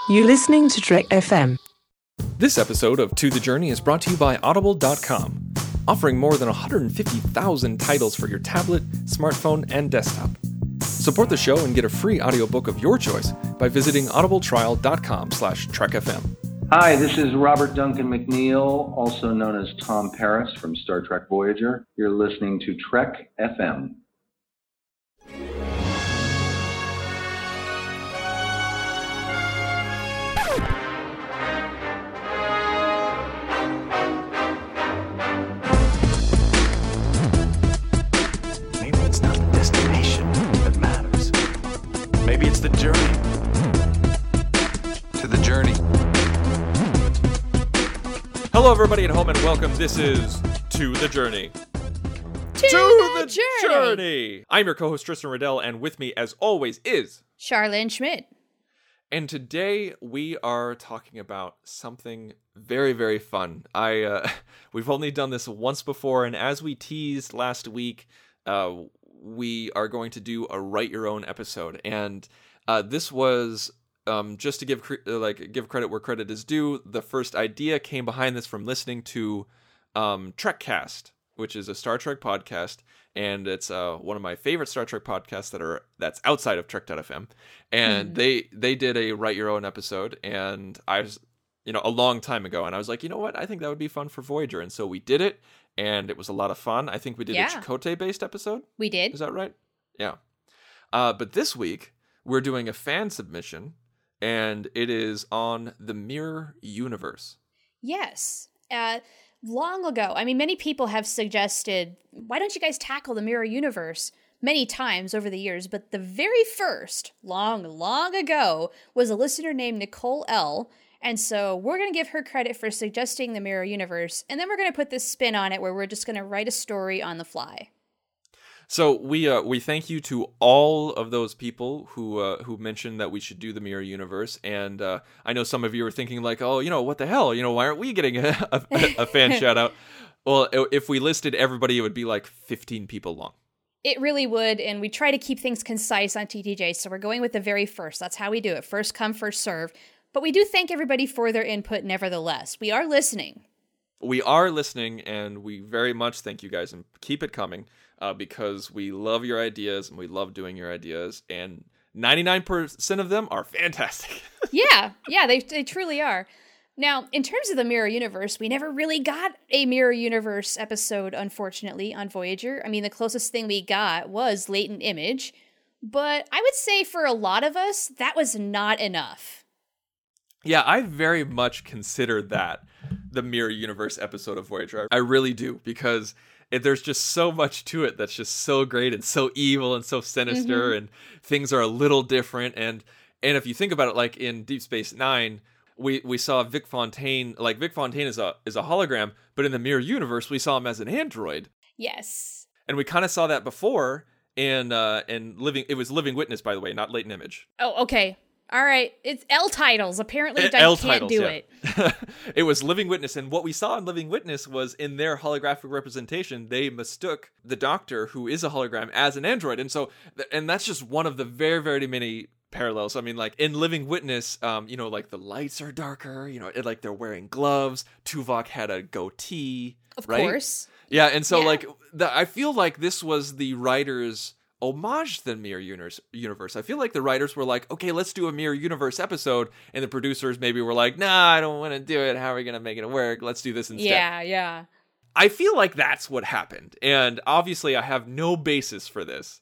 You're listening to Trek FM. This episode of To The Journey is brought to you by Audible.com, offering more than 150,000 titles for your tablet, smartphone, and desktop. Support the show and get a free audiobook of your choice by visiting audibletrial.com/trekfm. Hi, this is Robert Duncan McNeil, also known as Tom Paris from Star Trek Voyager. You're listening to Trek FM. Maybe it's not the destination that matters. Maybe it's the journey. To the journey. Hello, everybody at home, and welcome. This is To The Journey. To the journey! I'm your co-host, Tristan Riddell, and with me, as always, is... Charlene Schmidt. And today, we are talking about something very, very fun. We've only done this once before, and as we teased last week, we are going to do a Write Your Own episode. And this was... just to give credit where credit is due, the first idea came behind this from listening to Trekcast, which is a Star Trek podcast, and it's one of my favorite Star Trek podcasts that's outside of Trek.fm. And they did a Write Your Own episode, and I was, a long time ago, and I was like, you know what, I think that would be fun for Voyager, and so we did it, and it was a lot of fun. I think we did a Chakotay-based episode. We did. Is that right? Yeah. But this week, we're doing a fan submission, and it is on the Mirror Universe. Yes. Long ago, many people have suggested, why don't you guys tackle the Mirror Universe many times over the years, but the very first, long ago, was a listener named Nicole L., and so we're going to give her credit for suggesting the Mirror Universe, and then we're going to put this spin on it where we're just going to write a story on the fly. So we thank you to all of those people who mentioned that we should do the Mirror Universe, and I know some of you are thinking like, oh, what the hell, why aren't we getting a fan shout out? Well, if we listed everybody, it would be like 15 people long. It really would, and we try to keep things concise on TTJ, so we're going with the very first. That's how we do it. First come, first serve. But we do thank everybody for their input nevertheless. We are listening. We are listening, and we very much thank you guys, and keep it coming. Because we love your ideas and we love doing your ideas, and 99% of them are fantastic. yeah, they truly are. Now, in terms of the Mirror Universe, we never really got a Mirror Universe episode, unfortunately, on Voyager. The closest thing we got was Latent Image, but I would say for a lot of us, that was not enough. Yeah, I very much consider that the Mirror Universe episode of Voyager. I really do, because... there's just so much to it that's just so great and so evil and so sinister, and things are a little different. And if you think about it, like in Deep Space Nine, we saw Vic Fontaine. Like Vic Fontaine is a hologram, but in the Mirror Universe, we saw him as an android. Yes. And we kind of saw that before in Living. It was Living Witness, by the way, not Latent Image. Oh, okay. All right, it's L titles. Apparently, I can't do it. It was Living Witness, and what we saw in Living Witness was in their holographic representation, they mistook the Doctor, who is a hologram, as an android, and that's just one of the very, very many parallels. In Living Witness, like the lights are darker, like they're wearing gloves. Tuvok had a goatee, of right? course. Yeah, and so I feel like this was the writers' homage to the Mirror Universe. I feel like the writers were like, okay, let's do a Mirror Universe episode, and the producers maybe were like, nah, I don't want to do it. How are we going to make it work? Let's do this instead. Yeah. I feel like that's what happened, and obviously I have no basis for this.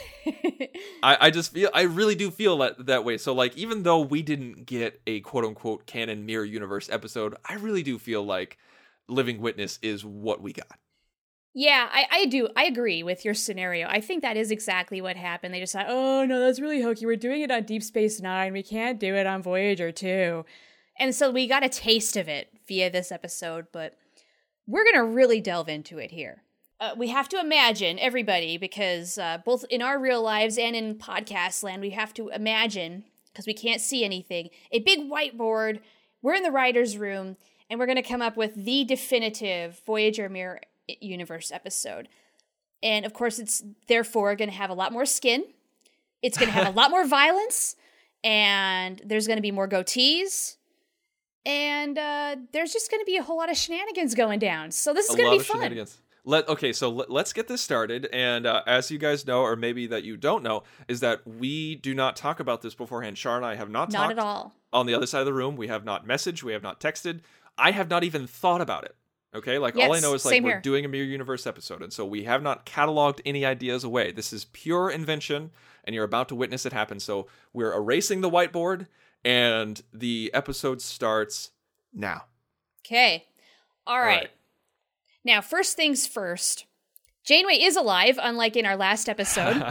I really do feel that way. So even though we didn't get a quote-unquote canon Mirror Universe episode, I really do feel like Living Witness is what we got. Yeah, I do. I agree with your scenario. I think that is exactly what happened. They just thought, oh, no, that's really hokey. We're doing it on Deep Space Nine. We can't do it on Voyager, too. And so we got a taste of it via this episode, but we're going to really delve into it here. We have to imagine, everybody, because both in our real lives and in podcast land, we have to imagine, because we can't see anything, a big whiteboard. We're in the writer's room, and we're going to come up with the definitive Voyager Mirror Universe episode. And of course, it's therefore going to have a lot more skin. It's going to have a lot more violence. and there's going to be more goatees, and there's just going to be a whole lot of shenanigans going down. So this is going to be fun. Shenanigans. Let's get this started. And as you guys know, or maybe that you don't know, is that we do not talk about this beforehand. Shar and I have not talked at all. On the other side of the room. We have not messaged. We have not texted. I have not even thought about it. Okay, all I know is we're doing a Mirror Universe episode, and so we have not cataloged any ideas away. This is pure invention, and you're about to witness it happen. So we're erasing the whiteboard, and the episode starts now. Okay. All right. Now, first things first. Janeway is alive, unlike in our last episode.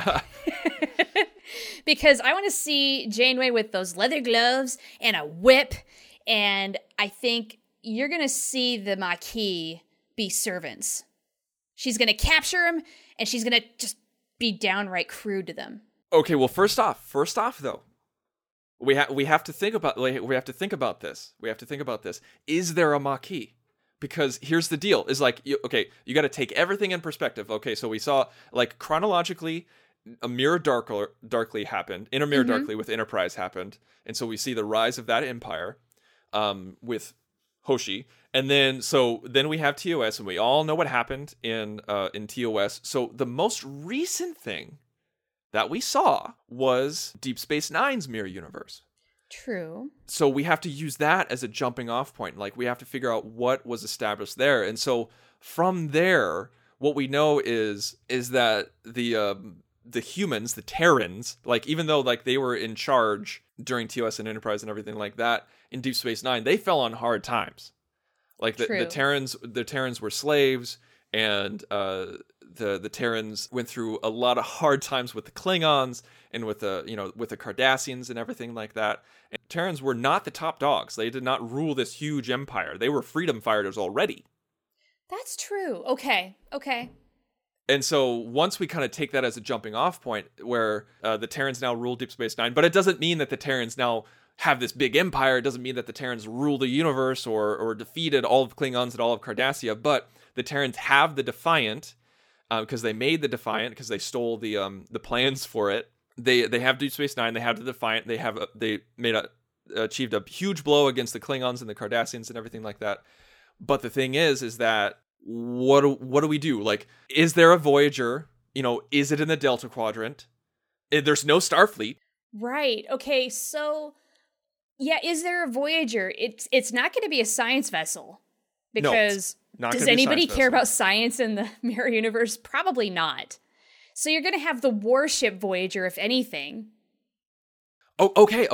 Because I want to see Janeway with those leather gloves and a whip, and I think you're going to see the Maquis be servants. She's going to capture them, and she's going to just be downright crude to them. Okay, well, first off, though, we have to think about this. We have to think about this. Is there a Maquis? Because here's the deal: is you got to take everything in perspective. Okay, so we saw chronologically, a Mirror Darkly happened. Inner Mirror Darkly with Enterprise happened, and so we see the rise of that empire, with Hoshi, and then we have TOS, and we all know what happened in TOS. So the most recent thing that we saw was Deep Space Nine's Mirror Universe. True. So we have to use that as a jumping off point. We have to figure out what was established there, and so from there, what we know is that the humans, the Terrans, even though they were in charge during TOS and Enterprise and everything like that in Deep Space Nine, they fell on hard times. The Terrans were slaves, and the Terrans went through a lot of hard times with the Klingons and with the Cardassians and everything like that. And Terrans were not the top dogs. They did not rule this huge empire. They were freedom fighters already. That's true. Okay. And so once we kind of take that as a jumping off point where the Terrans now rule Deep Space Nine, but it doesn't mean that the Terrans now have this big empire. It doesn't mean that the Terrans rule the universe or defeated all of Klingons and all of Cardassia, but the Terrans have the Defiant because they made the Defiant because they stole the plans for it. They have Deep Space Nine. They have the Defiant. They achieved a huge blow against the Klingons and the Cardassians and everything like that. But the thing is that what do we do? Is there a Voyager? Is it in the Delta Quadrant? There's no Starfleet. Right. Okay. So, yeah, is there a Voyager? It's not going to be a science vessel because does anybody care about science in the Mirror Universe? Probably not. So you're going to have the warship Voyager, if anything. Oh, okay.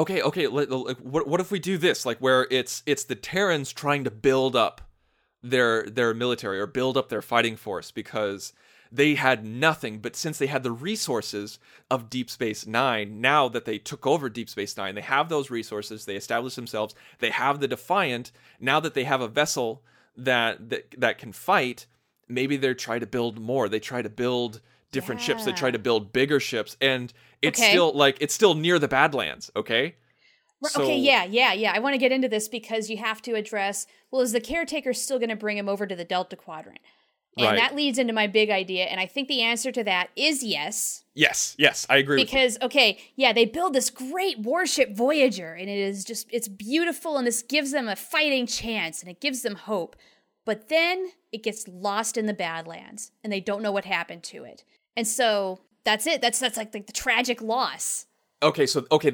What if we do this? Where it's the Terrans trying to build up their military or build up their fighting force because they had nothing, but since they had the resources of Deep Space Nine, now that they took over Deep Space Nine, they have those resources, they established themselves, they have the Defiant, now that they have a vessel that can fight, maybe they try to build more, they try to build different ships, they try to build bigger ships, and it's still near the Badlands, okay? So, okay, yeah. I want to get into this because you have to address, is the caretaker still going to bring him over to the Delta Quadrant? And that leads into my big idea, and I think the answer to that is yes. Yes, I agree because, they build this great warship Voyager, and it's beautiful, and this gives them a fighting chance, and it gives them hope. But then it gets lost in the Badlands, and they don't know what happened to it. And so that's it. That's the tragic loss. That's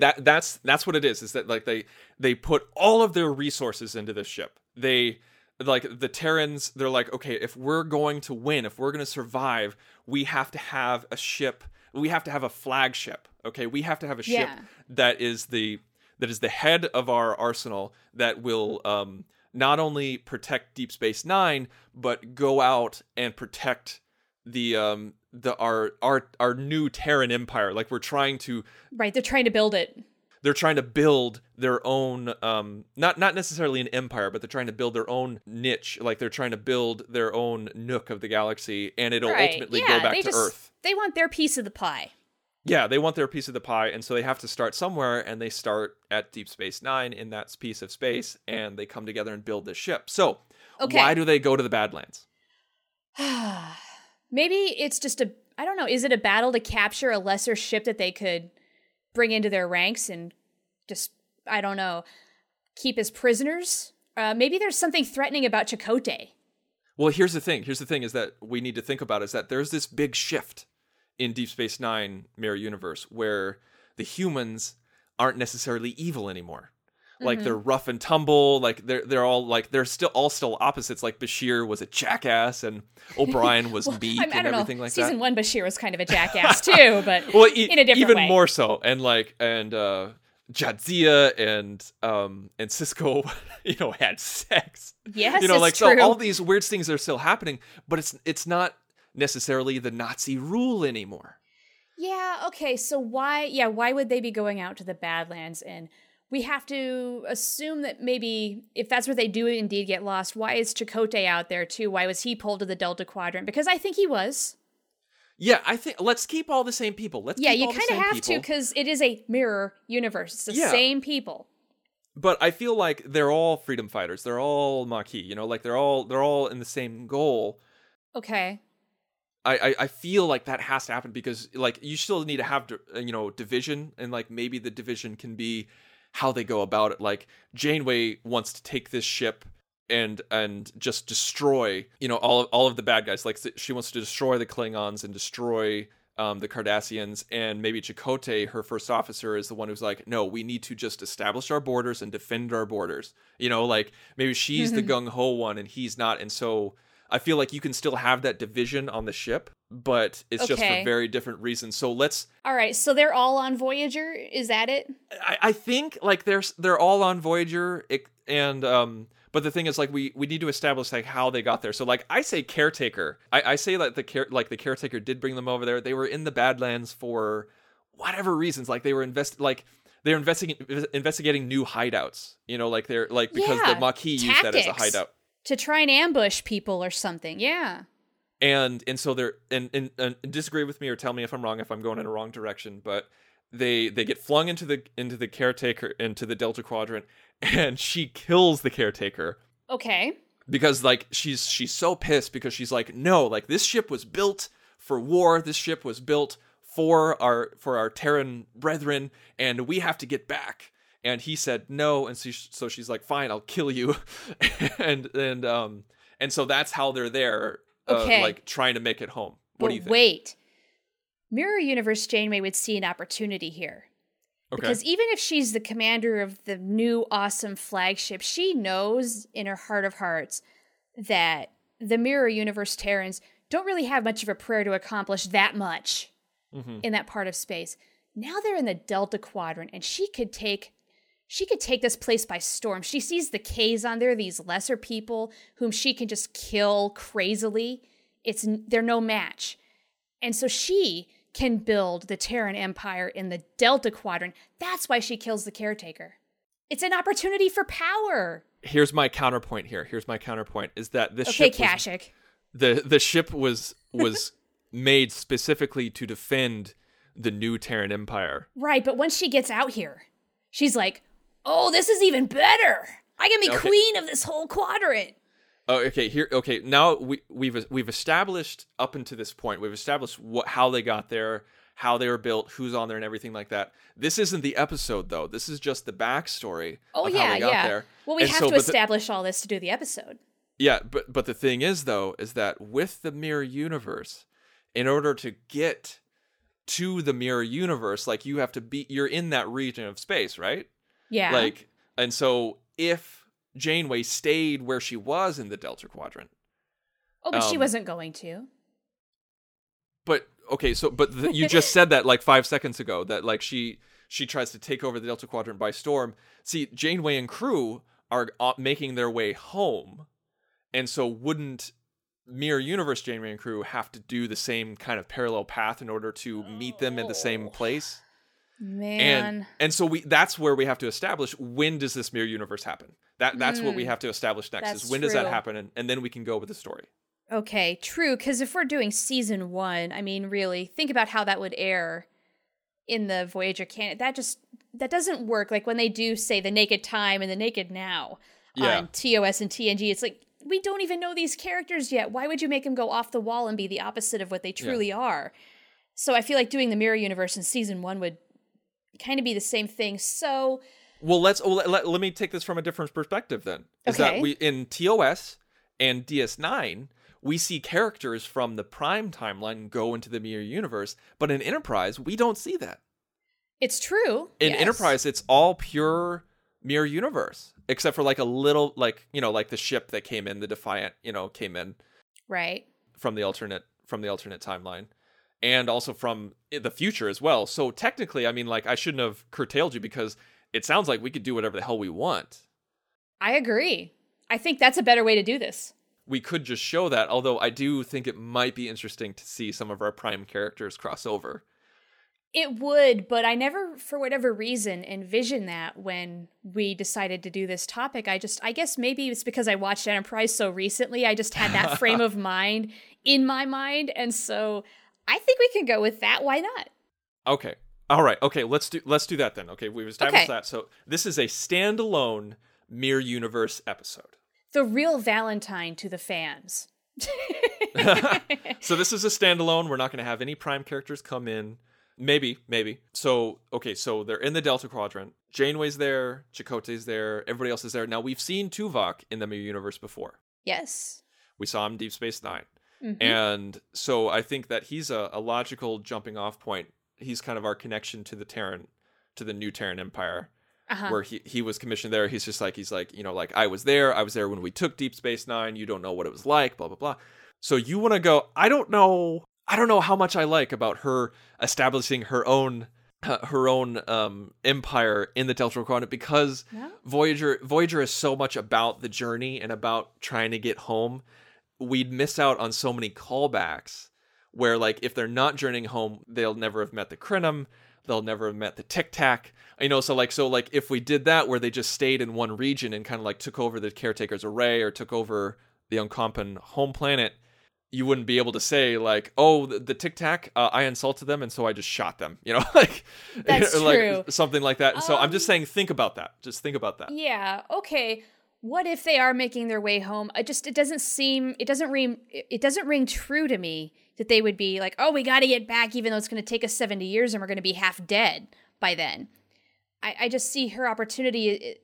what it is that they put all of their resources into this ship. They the Terrans, they're okay, if we're going to win, if we're going to survive, we have to have a ship. We have to have a flagship. Okay, we have to have a ship that is the head of our arsenal that will not only protect Deep Space Nine, but go out and protect our new Terran empire. We're trying to they're trying to build it. They're trying to build their own not necessarily an empire, but they're trying to build their own niche. They're trying to build their own nook of the galaxy, and it'll ultimately go back to Earth. They want their piece of the pie. Yeah, they want their piece of the pie, and so they have to start somewhere, and they start at Deep Space Nine in that piece of space, and they come together and build this ship. So, why do they go to the Badlands? Maybe it's just I don't know, is it a battle to capture a lesser ship that they could bring into their ranks and just, I don't know, keep as prisoners. Maybe there's something threatening about Chakotay. Well, here's the thing is that we need to think about is that there's this big shift in Deep Space Nine Mirror Universe where the humans aren't necessarily evil anymore. Like they're rough and tumble, like they're all like they're still opposites. Like Bashir was a jackass and O'Brien was meek and everything like that. Season 1 Bashir was kind of a jackass too, but well, in a different even way. more so. And Jadzia and Cisco, had sex. Yes, it's true. So all these weird things are still happening, but it's not necessarily the Nazi rule anymore. Yeah, okay, so why would they be going out to the Badlands? And we have to assume that maybe if that's what they do indeed get lost, why is Chakotay out there too? Why was he pulled to the Delta Quadrant? Because I think he was. Yeah, I think let's keep all the same people. You kind of have to because it is a mirror universe. It's the same people. But I feel like they're all freedom fighters. They're all Maquis. Like they're all in the same goal. Okay. I feel like that has to happen because like you still need to have division, and like maybe the division can be how they go about it. Like Janeway wants to take this ship and just destroy all of the bad guys. Like she wants to destroy the Klingons and destroy the Cardassians, and maybe Chakotay, her first officer, is the one who's like, no, we need to just establish our borders and defend our borders. Like maybe she's the gung-ho one and he's not. And so I feel like you can still have that division on the ship, but it's just for very different reasons. So all right, so they're all on Voyager? Is that it? I think like they're all on Voyager, and but the thing is, like, we need to establish like how they got there. So like I say caretaker. I say that the caretaker did bring them over there. They were in the Badlands for whatever reasons. Like they're investigating new hideouts. Because the Maquis used that as a hideout. To try and ambush people or something, yeah. And so they're and disagree with me or tell me if I'm wrong, if I'm going in a wrong direction, but they get flung into the caretaker, into the Delta Quadrant, and she kills the caretaker. Okay. Because like she's so pissed because she's like, no, like this ship was built for war. This ship was built for our Terran brethren, and we have to get back. And he said no, and so she's like, fine, I'll kill you, and so that's how they're there, like trying to make it home. What do you think? Wait, Mirror Universe Janeway would see an opportunity here, because even if she's the commander of the new awesome flagship, she knows in her heart of hearts that the Mirror Universe Terrans don't really have much of a prayer to accomplish that much in that part of space. Now they're in the Delta Quadrant, and she could take this place by storm. She sees the K's on there, these lesser people whom she can just kill crazily. They're no match. And so she can build the Terran Empire in the Delta Quadrant. That's why she kills the caretaker. It's an opportunity for power. Here's my counterpoint is that this ship Kashyyyk. The ship was made specifically to defend the new Terran Empire. Right, but once she gets out here, she's like, oh, this is even better. I can be queen of this whole quadrant. Oh, okay. Now we've established up until this point. We've established how they got there, how they were built, who's on there, and everything like that. This isn't the episode, though. This is just the backstory of how they got there. Well, we have to establish all this to do the episode. Yeah, but the thing is, though, is that with the Mirror Universe, in order to get to the Mirror Universe, like you're in that region of space, right? Yeah. And so if Janeway stayed where she was in the Delta Quadrant. Oh, but she wasn't going to. But you just said that like 5 seconds ago that like she tries to take over the Delta Quadrant by storm. See, Janeway and crew are making their way home. And so wouldn't Mirror Universe Janeway and crew have to do the same kind of parallel path in order to meet them in the same place? Man. And so that's where we have to establish, when does this Mirror Universe happen? That's what we have to establish next, is when does that happen? And then we can go with the story. Okay, true, because if we're doing season 1, I mean, really, think about how that would air in the Voyager canon. That doesn't work. Like when they do, say, the Naked Time and the Naked Now on TOS and TNG, it's like, we don't even know these characters yet. Why would you make them go off the wall and be the opposite of what they truly are? So I feel like doing the Mirror Universe in season 1 would kind of be the same thing. So, well, let me take this from a different perspective then. Is that we in TOS and DS9, we see characters from the Prime timeline go into the mirror universe, but in Enterprise, we don't see that. It's true. In Enterprise, it's all pure mirror universe, except for like a little, like, you know, like the ship that came in, the Defiant, you know, came in right from the alternate timeline. And also from the future as well. So technically, I mean, like, I shouldn't have curtailed you because it sounds like we could do whatever the hell we want. I agree. I think that's a better way to do this. We could just show that, although I do think it might be interesting to see some of our Prime characters cross over. It would, but I never, for whatever reason, envisioned that when we decided to do this topic. I guess maybe it's because I watched Enterprise so recently. I just had that frame of mind in my mind, and so I think we can go with that. Why not? Okay. All right. Okay, let's do that then. Okay, we've established that. So this is a standalone Mirror Universe episode. The real Valentine to the fans. So this is a standalone. We're not going to have any Prime characters come in. Maybe. So, okay, so they're in the Delta Quadrant. Janeway's there, Chakotay's there, everybody else is there. Now, we've seen Tuvok in the Mirror Universe before. Yes. We saw him in Deep Space Nine. Mm-hmm. And so I think that he's a logical jumping off point. He's kind of our connection to the new Terran Empire, where he was commissioned there. He's like, you know, like, I was there when we took Deep Space Nine. You don't know what it was like, blah, blah, blah. So you want to go, I don't know how much I like about her establishing her own empire in the Delta Quadrant, because Voyager is so much about the journey and about trying to get home. We'd miss out on so many callbacks where, like, if they're not journeying home, they'll never have met the Krenim, they'll never have met the Tic Tac, you know. So if we did that where they just stayed in one region and kind of like took over the Caretaker's array or took over the Unkompan home planet, you wouldn't be able to say, like, oh, the Tic Tac, I insulted them and so I just shot them, you know, like, that's true. Something like that. So I'm just saying, think about that. Just think about that. Yeah. Okay. What if they are making their way home? It doesn't ring true to me that they would be like, oh, we got to get back, even though it's going to take us 70 years and we're going to be half dead by then. I just see her opportunity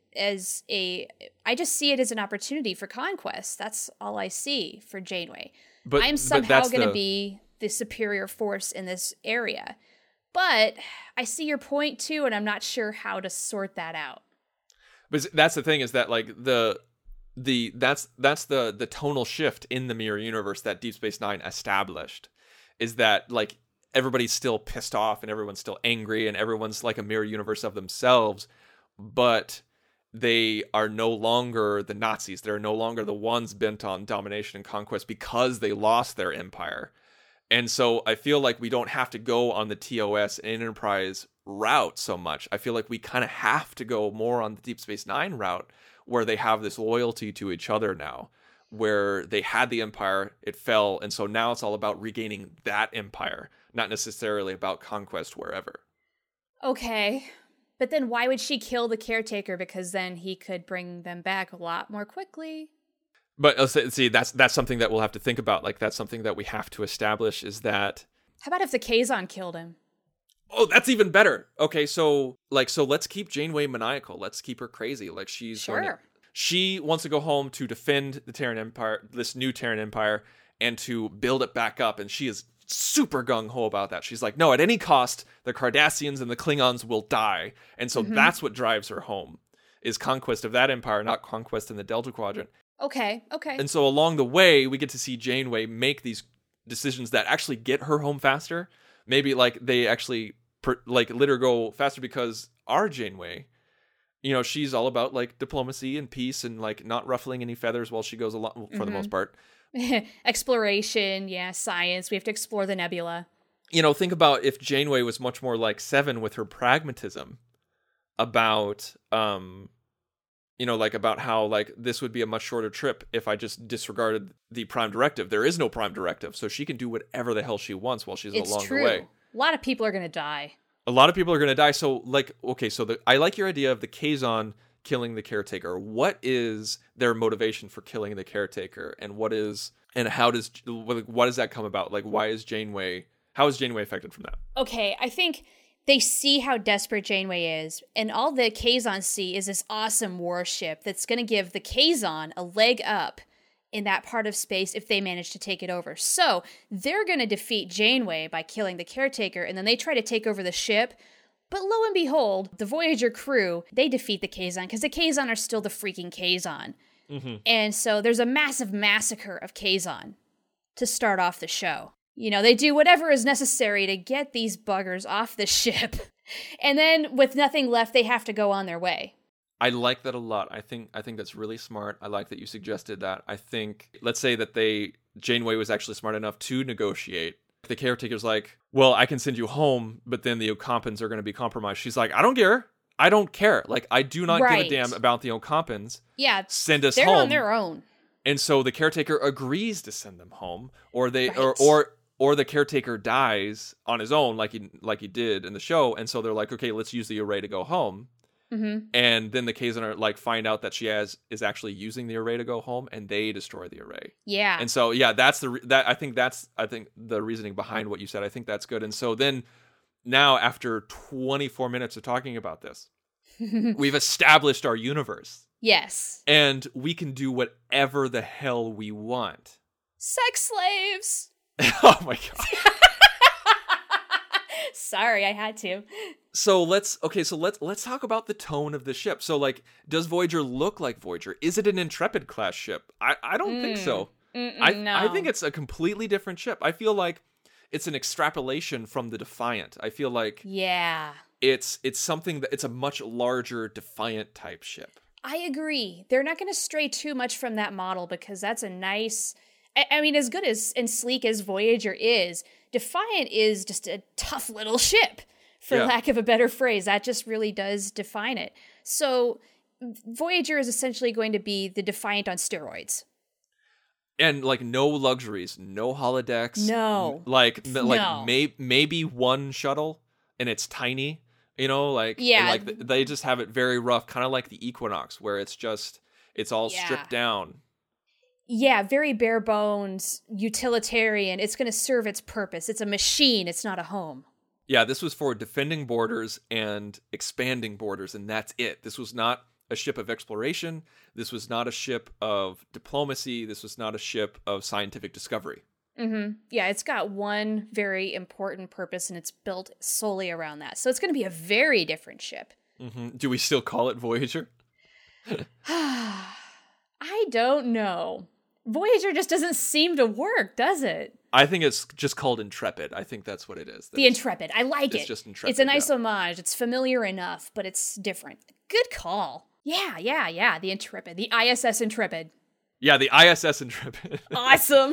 I just see it as an opportunity for conquest. That's all I see for Janeway. I'm somehow going to be the superior force in this area. But I see your point too, and I'm not sure how to sort that out. But that's the thing, is that, like, that's the tonal shift in the Mirror Universe that Deep Space Nine established, is that, like, everybody's still pissed off and everyone's still angry and everyone's like a mirror universe of themselves, but they are no longer the Nazis. They're no longer the ones bent on domination and conquest because they lost their empire. And so I feel like we don't have to go on the TOS and Enterprise route so much. I feel like we kind of have to go more on the Deep Space Nine route, where they have this loyalty to each other now, where they had the empire, it fell, and so now it's all about regaining that empire, not necessarily about conquest wherever. Okay. But then why would she kill the Caretaker? Because then he could bring them back a lot more quickly. But see, that's something that we'll have to think about. Like, that's something that we have to establish, is that... How about if the Kazon killed him? Oh, that's even better. Okay, so let's keep Janeway maniacal. Let's keep her crazy. Like, she wants to go home to defend the Terran Empire, this new Terran Empire, and to build it back up. And she is super gung-ho about that. She's like, no, at any cost, the Cardassians and the Klingons will die. And so that's what drives her home, is conquest of that empire, not conquest in the Delta Quadrant. Okay. And so along the way, we get to see Janeway make these decisions that actually get her home faster. Maybe, like, they actually let her go faster, because our Janeway, you know, she's all about, like, diplomacy and peace and, like, not ruffling any feathers while she goes along, for the most part. Exploration, science. We have to explore the nebula. You know, think about if Janeway was much more like Seven with her pragmatism about, you know, like, about how, like, this would be a much shorter trip if I just disregarded the Prime Directive. There is no Prime Directive, so she can do whatever the hell she wants while she's along the way. A lot of people are going to die. So, like, okay, so I like your idea of the Kazon killing the Caretaker. What is their motivation for killing the Caretaker, and what does that come about? Like, how is Janeway affected from that? Okay, I think they see how desperate Janeway is, and all the Kazon see is this awesome warship that's going to give the Kazon a leg up in that part of space if they manage to take it over. So they're going to defeat Janeway by killing the caretaker, and then they try to take over the ship. But lo and behold, the Voyager crew, they defeat the Kazon because the Kazon are still the freaking Kazon. Mm-hmm. And so there's a massive massacre of Kazon to start off the show. You know, they do whatever is necessary to get these buggers off the ship. And then with nothing left, they have to go on their way. I like that a lot. I think that's really smart. I like that you suggested that. I think, let's say that Janeway was actually smart enough to negotiate. The caretaker's like, well, I can send you home, but then the Ocampans are going to be compromised. She's like, I don't care. Like, I do not give a damn about the Ocampans. Yeah. Send us home. They're on their own. And so the caretaker agrees to send them home, or the caretaker dies on his own, like he did in the show. And so they're like, okay, let's use the array to go home. Mm-hmm. And then the Kazon are like find out that she is actually using the array to go home, and they destroy the array. Yeah. And so that's I think the reasoning behind what you said. I think that's good. And so then now after 24 minutes of talking about this, we've established our universe. Yes. And we can do whatever the hell we want. Sex slaves. Oh my god. Sorry, I had to. So let's talk about the tone of the ship. So like, does Voyager look like Voyager? Is it an Intrepid class ship? I don't think so. No. I think it's a completely different ship. I feel like it's an extrapolation from the Defiant. I feel like it's something that it's a much larger Defiant type ship. I agree. They're not going to stray too much from that model because that's a nice. I mean, as good as and sleek as Voyager is, Defiant is just a tough little ship, for lack of a better phrase. That just really does define it. So Voyager is essentially going to be the Defiant on steroids. And like no luxuries, no holodecks. No. Maybe one shuttle, and it's tiny. You know, they just have it very rough, kind of like the Equinox, where it's all stripped down. Yeah, very bare bones, utilitarian. It's going to serve its purpose. It's a machine. It's not a home. Yeah, this was for defending borders and expanding borders, and that's it. This was not a ship of exploration. This was not a ship of diplomacy. This was not a ship of scientific discovery. Mm-hmm. Yeah, it's got one very important purpose, and it's built solely around that. So it's going to be a very different ship. Mm-hmm. Do we still call it Voyager? I don't know. Voyager just doesn't seem to work, does it? I think it's just called Intrepid. I think that's what it is. The Intrepid. I like it. It's just Intrepid. It's a nice homage. It's familiar enough, but it's different. Good call. Yeah. The Intrepid. The ISS Intrepid. Yeah, the ISS Intrepid. Awesome.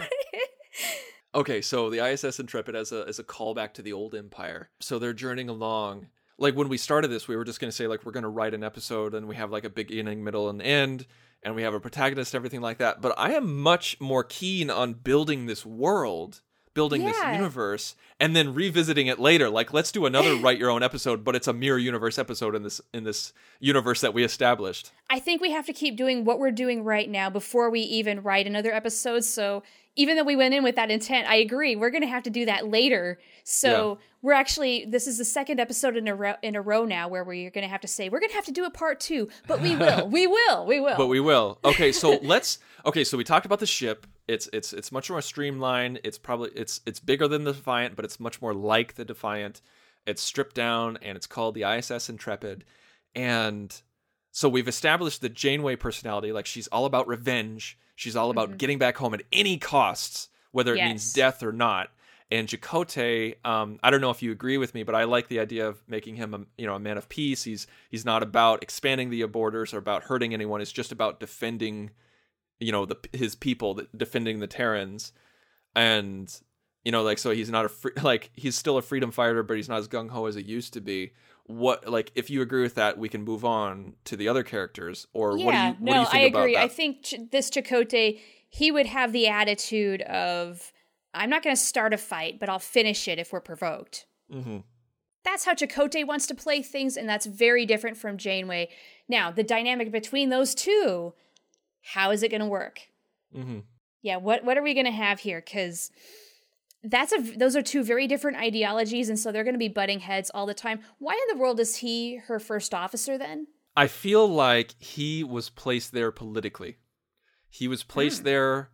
Okay, so the ISS Intrepid as a callback to the old Empire. So they're journeying along. Like when we started this, we were just going to say like we're going to write an episode and we have like a beginning, middle, and end, and we have a protagonist, everything like that. But I am much more keen on building this world, building this universe, and then revisiting it later. Like let's do another write your own episode, but it's a mirror universe episode in this universe that we established. I think we have to keep doing what we're doing right now before we even write another episode. So even though we went in with that intent, I agree. We're going to have to do that later. So this is the second episode in a row now where we're going to have to say, we're going to have to do a part 2, but we will. We will. But we will. Okay, so so we talked about the ship. It's much more streamlined. It's bigger than the Defiant, but it's much more like the Defiant. It's stripped down and it's called the ISS Intrepid. And so we've established the Janeway personality, like she's all about revenge. She's all about getting back home at any costs, whether it means death or not. And Chakotay, I don't know if you agree with me, but I like the idea of making him a man of peace. He's not about expanding the borders or about hurting anyone. It's just about defending, his people, defending the Terrans. And, so he's not he's still a freedom fighter, but he's not as gung-ho as he used to be. If you agree with that, we can move on to the other characters, or what do you think about that? I agree. I think this Chakotay, he would have the attitude of, I'm not going to start a fight, but I'll finish it if we're provoked. Mm-hmm. That's how Chakotay wants to play things, and that's very different from Janeway. Now, the dynamic between those two, how is it going to work? Mm-hmm. Yeah, what are we going to have here? Because those are two very different ideologies, and so they're going to be butting heads all the time. Why in the world is he her first officer then? I feel like he was placed there politically. He was placed there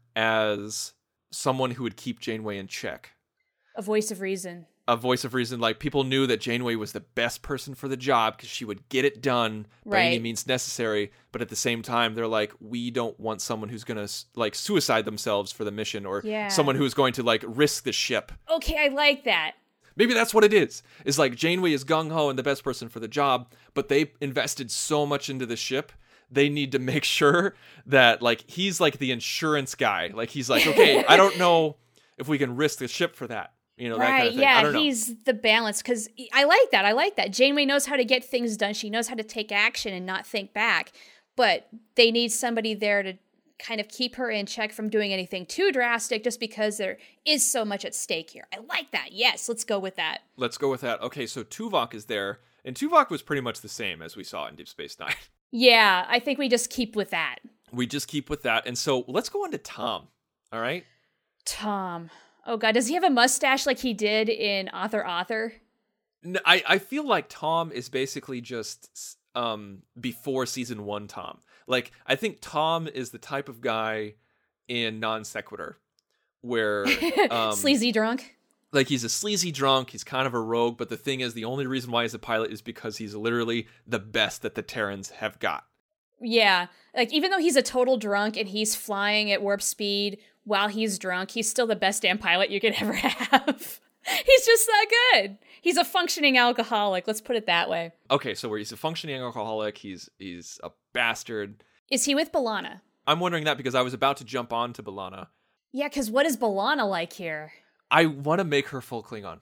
as someone who would keep Janeway in check. A voice of reason. A voice of reason. Like, people knew that Janeway was the best person for the job because she would get it done by any means necessary. But at the same time, they're like, we don't want someone who's going to, like, suicide themselves for the mission, or someone who's going to, like, risk the ship. Okay, I like that. Maybe that's what it is. It's like Janeway is gung-ho and the best person for the job, but they invested so much into the ship, they need to make sure that, like, he's like the insurance guy. Like, he's like, okay, I don't know if we can risk the ship for that. You know, that kind of thing. I don't know. He's the balance, because I like that. Janeway knows how to get things done. She knows how to take action and not think back. But they need somebody there to kind of keep her in check from doing anything too drastic, just because there is so much at stake here. I like that. Yes, let's go with that. Let's go with that. Okay, so Tuvok is there, and Tuvok was pretty much the same as we saw in Deep Space Nine. Yeah, I think we just keep with that. We just keep with that. And so let's go on to Tom, all right? Tom. Oh, God. Does he have a mustache like he did in Author? No, I feel like Tom is basically just before season 1 Tom. Like, I think Tom is the type of guy in Non Sequitur where... sleazy drunk? Like, he's a sleazy drunk, he's kind of a rogue, but the thing is, the only reason why he's a pilot is because he's literally the best that the Terrans have got. Yeah. Like, even though he's a total drunk and he's flying at warp speed while he's drunk, he's still the best damn pilot you could ever have. He's just that good. He's a functioning alcoholic. Let's put it that way. Okay, so where he's a functioning alcoholic, he's a bastard. Is he with B'Elanna? I'm wondering that because I was about to jump on to B'Elanna. Yeah, because what is B'Elanna like here? I want to make her full Klingon.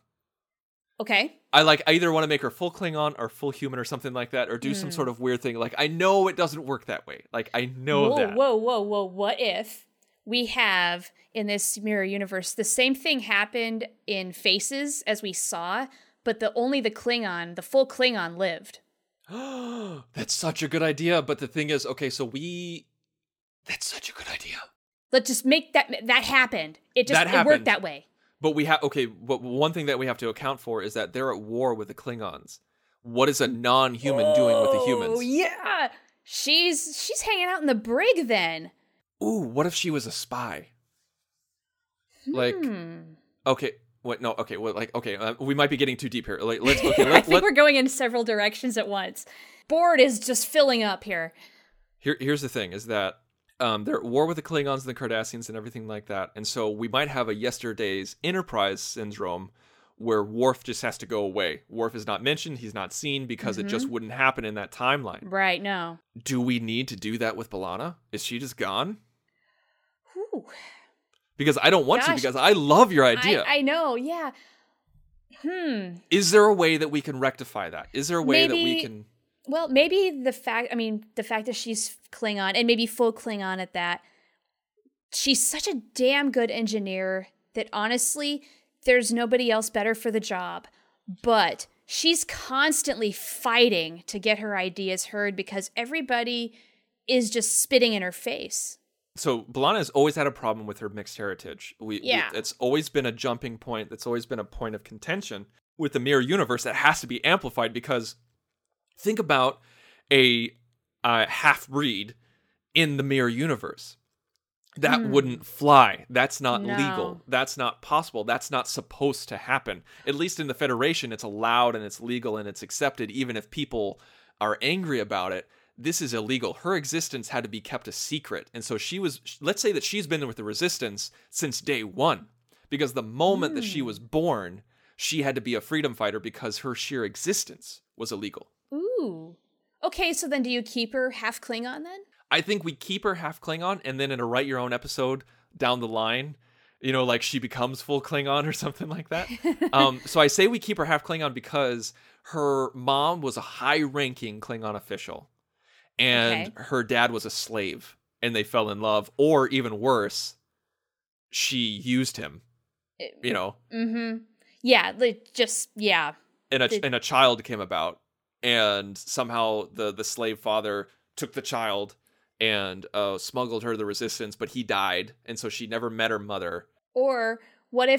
Okay. I either want to make her full Klingon or full human or something like that, or do some sort of weird thing. Like, I know it doesn't work that way. Like, I know that. Whoa. What if we have, in this mirror universe, the same thing happened in Faces as we saw, but only the full Klingon lived? That's such a good idea. But the thing is, okay, so that's such a good idea. Let's just make that happen. It worked that way. But but one thing that we have to account for is that they're at war with the Klingons. What is a non-human doing with the humans? Oh, yeah. She's hanging out in the brig then. Ooh, what if she was a spy? Like, okay, what? No, okay, well, like, okay, we might be getting too deep here. Like, I think we're going in several directions at once. Board is just filling up here. Here's the thing: is that they're at war with the Klingons and the Cardassians and everything like that, and so we might have a Yesterday's Enterprise syndrome where Worf just has to go away. Worf is not mentioned; he's not seen because it just wouldn't happen in that timeline. Right? No. Do we need to do that with B'Elanna? Is she just gone? Ooh. Because I don't want to, because I love your idea. I know, yeah. Is there a way that we can rectify that? Is there a way that we can... Well, maybe the fact that she's Klingon, and maybe full Klingon at that, she's such a damn good engineer that honestly, there's nobody else better for the job. But she's constantly fighting to get her ideas heard because everybody is just spitting in her face. So B'Elanna has always had a problem with her mixed heritage. It's always been a jumping point. That's always been a point of contention with the mirror universe that has to be amplified because think about a half-breed in the mirror universe. That wouldn't fly. That's not legal. That's not possible. That's not supposed to happen. At least in the Federation, it's allowed and it's legal and it's accepted even if people are angry about it. This is illegal. Her existence had to be kept a secret. And so let's say that she's been with the Resistance since day one. Because the moment that she was born, she had to be a freedom fighter because her sheer existence was illegal. Ooh. Okay, so then do you keep her half Klingon then? I think we keep her half Klingon, and then in a Write Your Own episode down the line, like she becomes full Klingon or something like that. So I say we keep her half Klingon because her mom was a high-ranking Klingon official. And her dad was a slave, and they fell in love. Or even worse, she used him, Mm-hmm. Yeah, yeah. And a child came about, and somehow the slave father took the child and smuggled her to the Resistance, but he died, and so she never met her mother. Or what if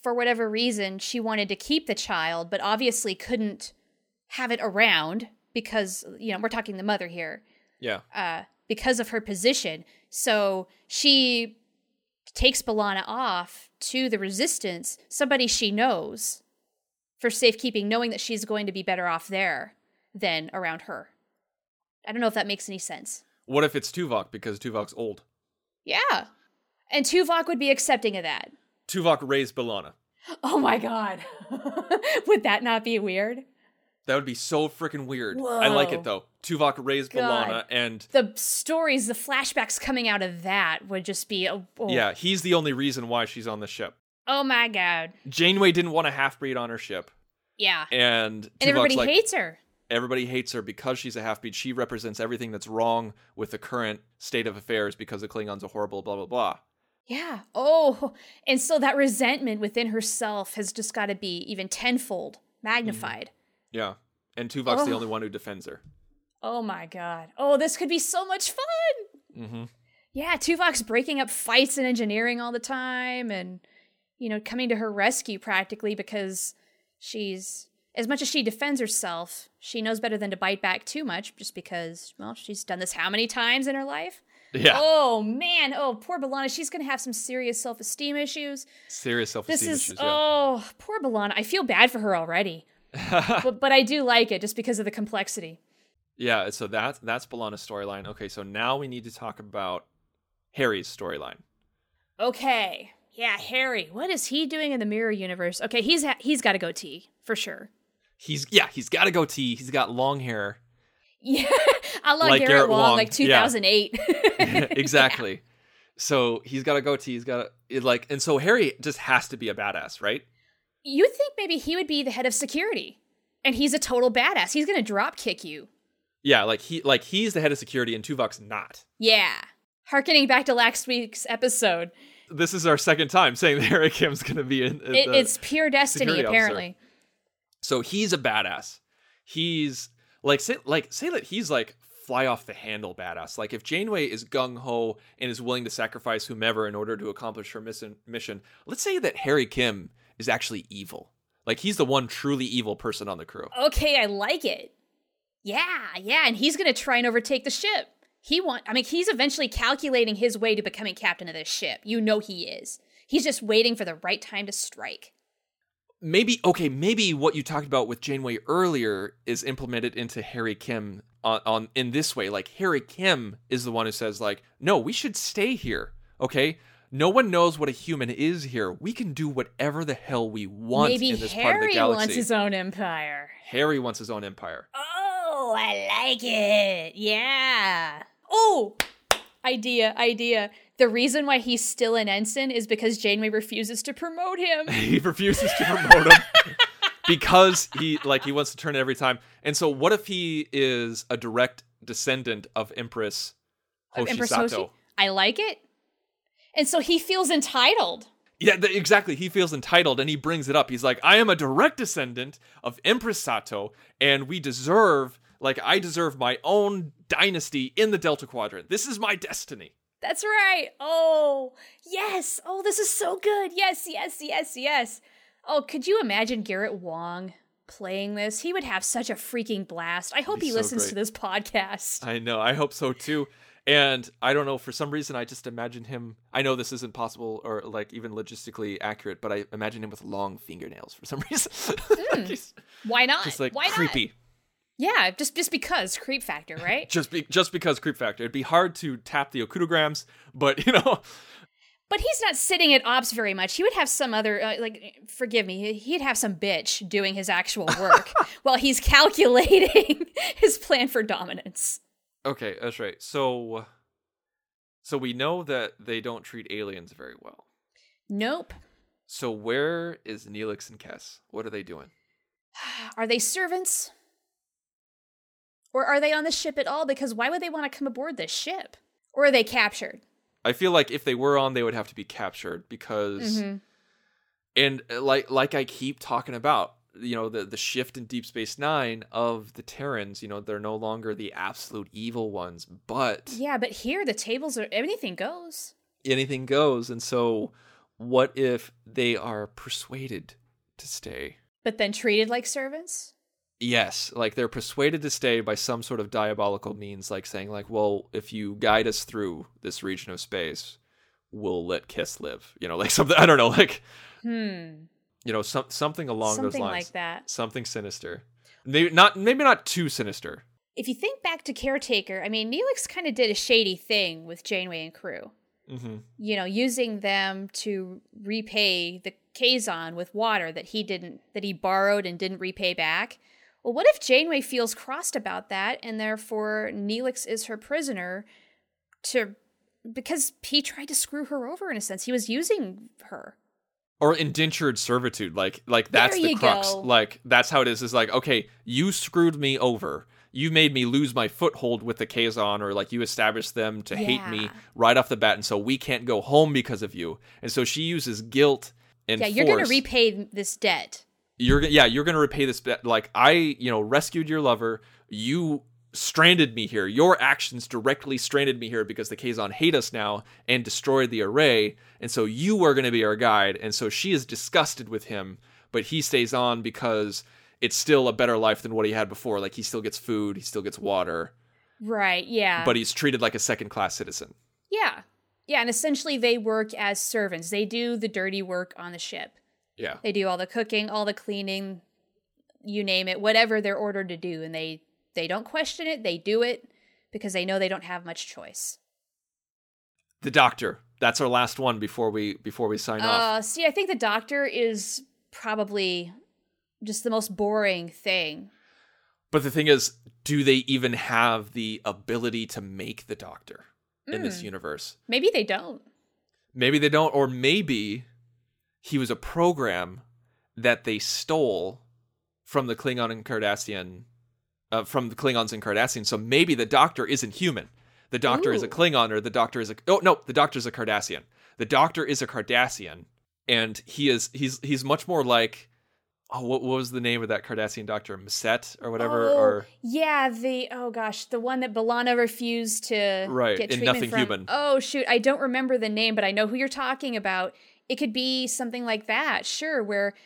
for whatever reason, she wanted to keep the child, but obviously couldn't have it around because, we're talking the mother here. Yeah. Because of her position. So she takes B'Elanna off to the Resistance, somebody she knows, for safekeeping, knowing that she's going to be better off there than around her. I don't know if that makes any sense. What if it's Tuvok because Tuvok's old? Yeah. And Tuvok would be accepting of that. Tuvok raised B'Elanna. Oh my god. Would that not be weird? That would be so freaking weird. Whoa. I like it, though. Tuvok raised God. B'Elanna, and... the stories, the flashbacks coming out of that would just be... Yeah, he's the only reason why she's on the ship. Oh my god. Janeway didn't want a half-breed on her ship. Yeah. And everybody like, hates her. Everybody hates her because she's a half-breed. She represents everything that's wrong with the current state of affairs because the Klingons are horrible, blah, blah, blah. Yeah. Oh, and so that resentment within herself has just got to be even tenfold magnified. Yeah. And Tuvok's the only one who defends her. Oh my god. Oh, this could be so much fun. Mm-hmm. Yeah, Tuvok's breaking up fights in engineering all the time and, coming to her rescue practically because she's, as much as she defends herself, she knows better than to bite back too much just because, well, she's done this how many times in her life? Yeah. Oh, man. Oh, poor B'Elanna. She's going to have some serious self-esteem issues. Serious self-esteem issues, yeah. Oh, poor B'Elanna. I feel bad for her already. but I do like it just because of the complexity. Yeah, so that's B'Elanna's storyline. Okay, so now we need to talk about Harry's storyline. Okay. Yeah, Harry. What is he doing in the Mirror Universe? Okay, he's got a goatee, for sure. He's got a goatee. He's got long hair. Yeah, I love like Garrett Wong, Wong, like 2008. Yeah. Exactly. Yeah. So he's got a goatee. And so Harry just has to be a badass, right? You think maybe he would be the head of security, and he's a total badass. He's gonna drop kick you. Yeah, he's the head of security, and Tuvok's not. Yeah, harkening back to last week's episode. This is our second time saying that Harry Kim's gonna be in. It's pure destiny, apparently. Officer. So he's a badass. He's say that he's like fly off the handle badass. Like if Janeway is gung ho and is willing to sacrifice whomever in order to accomplish her mission, let's say that Harry Kim is actually evil. Like he's the one truly evil person on the crew. Okay, I like it. Yeah, and he's gonna try and overtake the ship. He's eventually calculating his way to becoming captain of this ship. He is. He's just waiting for the right time to strike. Maybe what you talked about with Janeway earlier is implemented into Harry Kim on in this way. Like Harry Kim is the one who says like, no, we should stay here. Okay. No one knows what a human is here. We can do whatever the hell we want in this part of the galaxy. Maybe Harry wants his own empire. Harry wants his own empire. Oh, I like it. Yeah. Oh, idea. The reason why he's still an ensign is because Janeway refuses to promote him. He refuses to promote him because he wants to turn it every time. And so what if he is a direct descendant of Empress Hoshi? I like it. And so he feels entitled. Yeah, exactly. He feels entitled, and he brings it up. He's like, I am a direct descendant of Empress Sato, and I deserve my own dynasty in the Delta Quadrant. This is my destiny. That's right. Oh, yes. Oh, this is so good. Yes. Oh, could you imagine Garrett Wong playing this? He would have such a freaking blast. I hope he listens to this podcast. I know. I hope so, too. And I don't know, for some reason, I just imagine him, I know this isn't possible or like even logistically accurate, but I imagine him with long fingernails for some reason. Why not? Just like Why creepy. Not? Yeah, just because creep factor, right? just because creep factor. It'd be hard to tap the okudograms, but But he's not sitting at ops very much. He would have some other, forgive me, he'd have some bitch doing his actual work while he's calculating his plan for dominance. Okay, that's right. So we know that they don't treat aliens very well. Nope. So where is Neelix and Kes? What are they doing? Are they servants? Or are they on the ship at all? Because why would they want to come aboard this ship? Or are they captured? I feel like if they were on, they would have to be captured because... Mm-hmm. And like I keep talking about, the shift in Deep Space Nine of the Terrans, they're no longer the absolute evil ones, but... Yeah, but here the tables are... anything goes. Anything goes, and so what if they are persuaded to stay? But then treated like servants? Yes, like they're persuaded to stay by some sort of diabolical means, like saying like, well, if you guide us through this region of space, we'll let Kiss live. You know, like something, I don't know, like, you know, something along those lines. Something like that. Something sinister. Maybe not too sinister. If you think back to Caretaker, I mean, Neelix kind of did a shady thing with Janeway and crew. Mm-hmm. You know, using them to repay the Kazon with water that he borrowed and didn't repay back. Well, what if Janeway feels crossed about that, and therefore Neelix is her prisoner because he tried to screw her over in a sense. He was using her. Or indentured servitude, like that's the crux. Go. Like that's how it is. Is like, okay, you screwed me over. You made me lose my foothold with the Kazon, or like you established them to hate me right off the bat, and so we can't go home because of you. And so she uses guilt and force. You're going to repay this debt. You're going to repay this debt. Like I, rescued your lover. You stranded me here. Your actions directly stranded me here because the Kazon hate us now and destroyed the array. And so you are going to be our guide. And so she is disgusted with him, but he stays on because it's still a better life than what he had before. Like he still gets food, he still gets water. Right, yeah. But he's treated like a second-class citizen. Yeah. Yeah, and essentially they work as servants. They do the dirty work on the ship. Yeah. They do all the cooking, all the cleaning, you name it, whatever they're ordered to do. And they don't question it, they do it because they know they don't have much choice. The Doctor. That's our last one before we sign off. See, I think the Doctor is probably just the most boring thing. But the thing is, do they even have the ability to make the Doctor in this universe? Maybe they don't. Maybe they don't, or maybe he was a program that they stole from the Klingon and Cardassian, from the Klingons and Cardassian. So maybe the Doctor isn't human. The Doctor is a Klingon, or the Doctor is the Doctor's a Cardassian. The Doctor is a Cardassian, and he's much more like, what was the name of that Cardassian doctor? Maset or whatever? Or yeah, the one that B'Elanna refused to get treatment Nothing from. Human. Oh shoot, I don't remember the name, but I know who you're talking about. It could be something like that, sure, where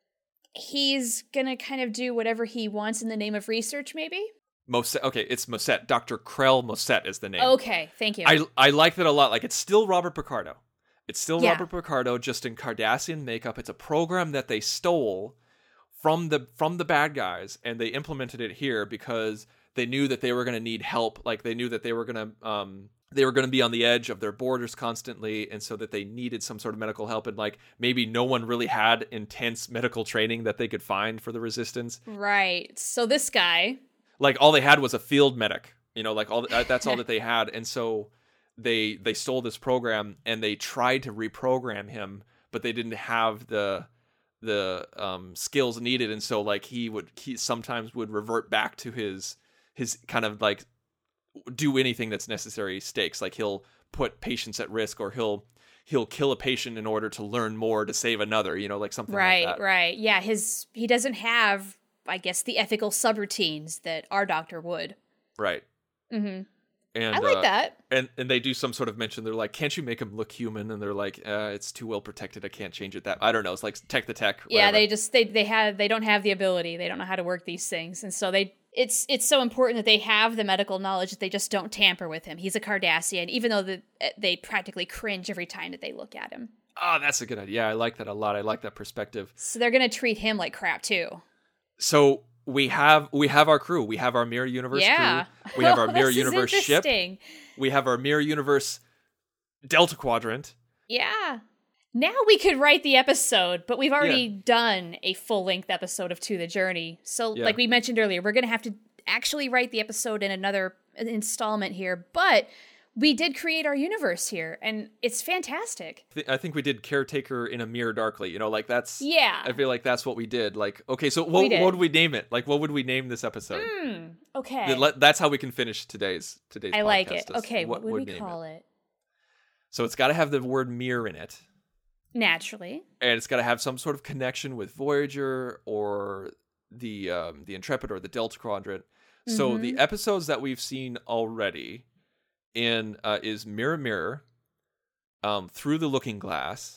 he's gonna kind of do whatever he wants in the name of research, maybe? Moset. Okay, it's Moset. Dr. Krell Moset is the name. Okay, thank you. I like that a lot. Like, it's still Robert Picardo. It's still Robert Picardo, just in Cardassian makeup. It's a program that they stole from the bad guys, and they implemented it here because they knew that they were going to need help. Like, they knew that they were going to be on the edge of their borders constantly, and so that they needed some sort of medical help. And like, maybe no one really had intense medical training that they could find for the Resistance. Right. So this guy, like, all they had was a field medic. Like that's all that they had, and so they stole this program and they tried to reprogram him, but they didn't have the skills needed, and so like he sometimes would revert back to his kind of like do anything that's necessary stakes. Like he'll put patients at risk, or he'll kill a patient in order to learn more to save another, like something like that. Right. Yeah, he doesn't have, I guess, the ethical subroutines that our doctor would. Right. Mm-hmm. And I like that. And they do some sort of mention. They're like, can't you make him look human? And they're like, it's too well protected. I can't change it. That I don't know. It's like tech. Whatever. Yeah, they don't have the ability. They don't know how to work these things, and so it's so important that they have the medical knowledge that they just don't tamper with him. He's a Cardassian, even though they practically cringe every time that they look at him. Oh, that's a good idea. I like that a lot. I like that perspective. So they're gonna treat him like crap too. So we have our crew. We have our Mirror Universe crew. We have our Mirror Universe ship. We have our Mirror Universe Delta Quadrant. Yeah. Now we could write the episode, but we've already done a full-length episode of To the Journey. So, like we mentioned earlier, we're going to have to actually write the episode in another installment here. But we did create our universe here, and it's fantastic. I think we did Caretaker in a Mirror Darkly. Like that's... Yeah. I feel like that's what we did. Like, okay, so what would we name it? Like, what would we name this episode? Okay. That's how we can finish today's podcast. I like it. Okay, what would we call it? So it's got to have the word mirror in it. Naturally. And it's got to have some sort of connection with Voyager or the Intrepid or the Delta Quadrant. Mm-hmm. So the episodes that we've seen already is Mirror Mirror, Through the Looking Glass,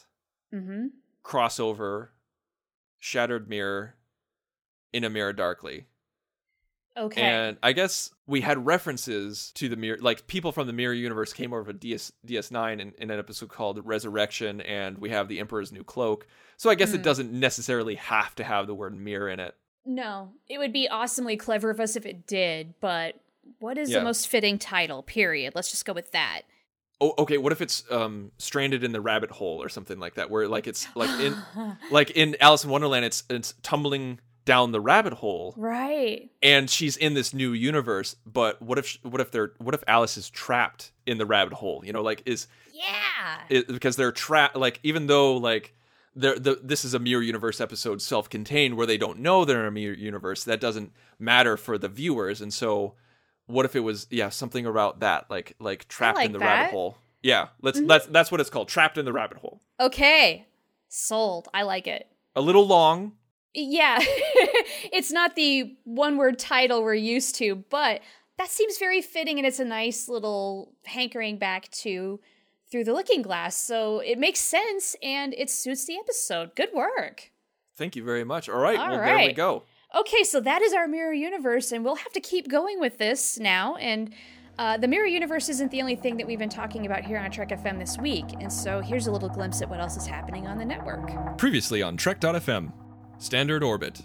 crossover, Shattered Mirror, In a Mirror Darkly. Okay. And I guess we had references to the mirror, like people from the Mirror Universe came over to DS9 in an episode called Resurrection, and we have the Emperor's New Cloak. So I guess it doesn't necessarily have to have the word mirror in it. No, it would be awesomely clever of us if it did, but what is the most fitting title, period? Let's just go with that. Oh, okay. What if it's Stranded in the Rabbit Hole or something like that, where like it's like in Alice in Wonderland, it's tumbling down the rabbit hole, right? And she's in this new universe. But what if Alice is trapped in the rabbit hole? You know, like because they're trapped. Like even though like this is a Mirror Universe episode, self-contained, where they don't know they're in a Mirror Universe. That doesn't matter for the viewers, and so. What if it was something about that, like trapped in the rabbit hole? Yeah, that's what it's called, trapped in the rabbit hole. Okay, sold. I like it. A little long. Yeah, it's not the one-word title we're used to, but that seems very fitting, and it's a nice little hankering back to Through the Looking Glass. So it makes sense, and it suits the episode. Good work. Thank you very much. All right, there we go. Okay, so that is our Mirror Universe, and we'll have to keep going with this now. And the Mirror Universe isn't the only thing that we've been talking about here on Trek FM this week. And so here's a little glimpse at what else is happening on the network. Previously on Trek.fm, Standard Orbit.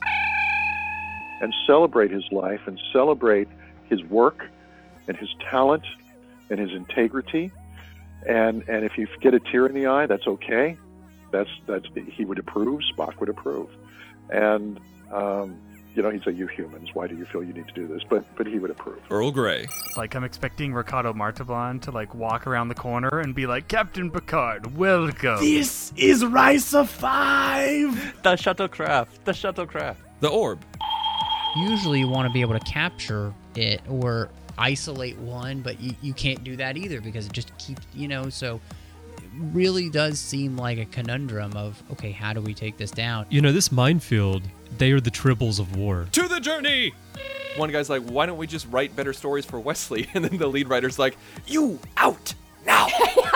And celebrate his life and celebrate his work and his talent and his integrity. And if you get a tear in the eye, that's okay. That's he would approve. Spock would approve. And he'd say, "You humans, why do you feel you need to do this?" But he would approve. Earl Grey. Like, I'm expecting Ricardo Montalban to, like, walk around the corner and be like, "Captain Picard, welcome. This is Risa 5! The shuttlecraft. The Orb. Usually you want to be able to capture it or isolate one, but you can't do that either because it just keeps, so it really does seem like a conundrum of, okay, how do we take this down? This minefield, they are the tribbles of war. To the journey! One guy's like, why don't we just write better stories for Wesley? And then the lead writer's like, you out now!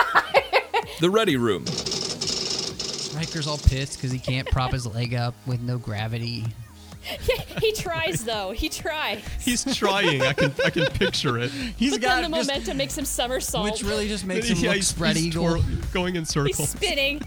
The Ready Room. Riker's all pissed because he can't prop his leg up with no gravity. He tries, though. He tries. He's trying. I can picture it. But then the momentum makes him somersault. Which really just makes him look spread eagle. Going in circles. He's spinning.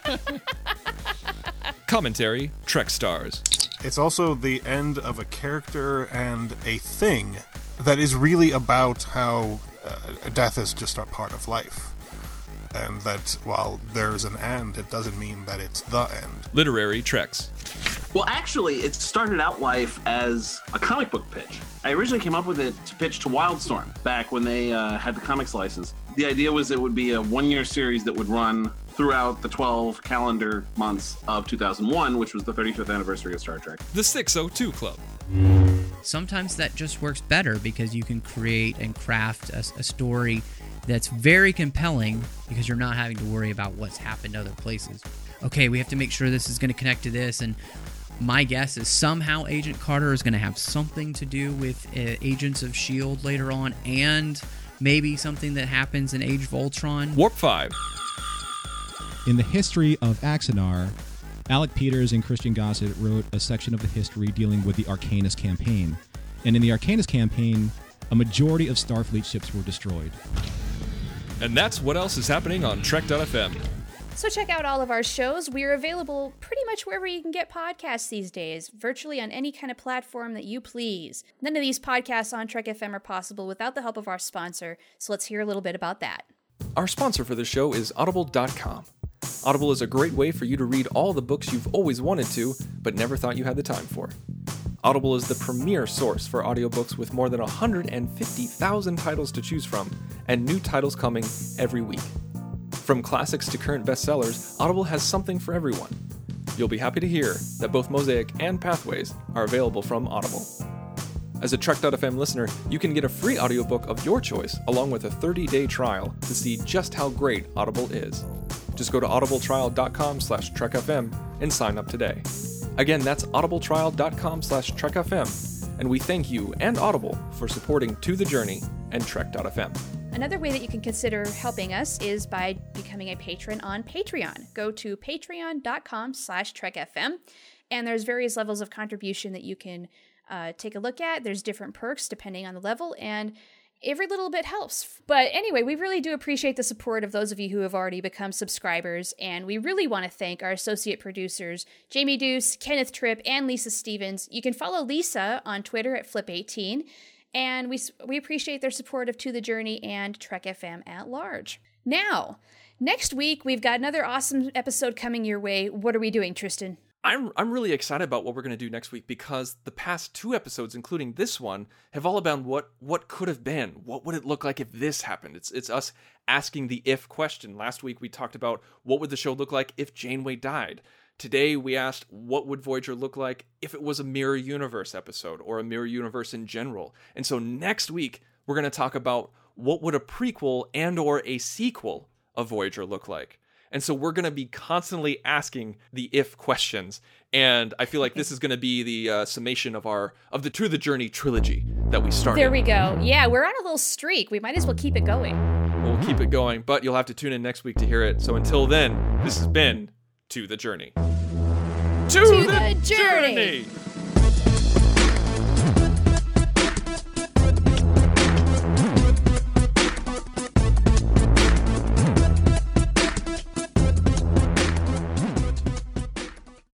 Commentary, Trek Stars. It's also the end of a character and a thing that is really about how death is just a part of life. And that while there's an end, it doesn't mean that it's the end. Literary Treks. Well, actually, it started out life as a comic book pitch. I originally came up with it to pitch to Wildstorm back when they had the comics license. The idea was it would be a one-year series that would run throughout the 12 calendar months of 2001, which was the 35th anniversary of Star Trek. The 602 Club. Sometimes that just works better because you can create and craft a story that's very compelling because you're not having to worry about what's happened other places. Okay, we have to make sure this is going to connect to this, and my guess is somehow Agent Carter is going to have something to do with Agents of S.H.I.E.L.D. later on, and maybe something that happens in Age of Ultron. Warp 5. In the history of Axanar, Alec Peters and Christian Gossett wrote a section of the history dealing with the Arcanus campaign. And in the Arcanus campaign, a majority of Starfleet ships were destroyed. And that's what else is happening on Trek.fm. So check out all of our shows. We're available pretty much wherever you can get podcasts these days, virtually on any kind of platform that you please. None of these podcasts on Trek FM are possible without the help of our sponsor, so let's hear a little bit about that. Our sponsor for the show is Audible.com. Audible is a great way for you to read all the books you've always wanted to, but never thought you had the time for. Audible is the premier source for audiobooks with more than 150,000 titles to choose from, and new titles coming every week. From classics to current bestsellers, Audible has something for everyone. You'll be happy to hear that both Mosaic and Pathways are available from Audible. As a Trek.fm listener, you can get a free audiobook of your choice along with a 30-day trial to see just how great Audible is. Just go to audibletrial.com/trekfm and sign up today. Again, that's audibletrial.com/trekfm, and we thank you and Audible for supporting To The Journey and Trek.fm. Another way that you can consider helping us is by becoming a patron on Patreon. Go to patreon.com/TrekFM, and there's various levels of contribution that you can take a look at. There's different perks depending on the level, and every little bit helps. But anyway, we really do appreciate the support of those of you who have already become subscribers, and we really want to thank our associate producers, Jamie Deuce, Kenneth Tripp, and Lisa Stevens. You can follow Lisa on Twitter at Flip18, and we appreciate their support of To The Journey and Trek FM at large. Now, next week, we've got another awesome episode coming your way. What are we doing, Tristan? I'm really excited about what we're going to do next week, because the past 2 episodes, including this one, have all about what could have been. What would it look like if this happened? It's us asking the if question. Last week we talked about what would the show look like if Janeway died. Today we asked what would Voyager look like if it was a Mirror Universe episode, or a Mirror Universe in general. And so next week we're going to talk about what would a prequel and or a sequel of Voyager look like. And so we're going to be constantly asking the if questions. And I feel like this is going to be the summation of the To The Journey trilogy that we started. There we go. Yeah, we're on a little streak. We might as well keep it going. We'll keep it going, but you'll have to tune in next week to hear it. So until then, this has been To The Journey. To the Journey!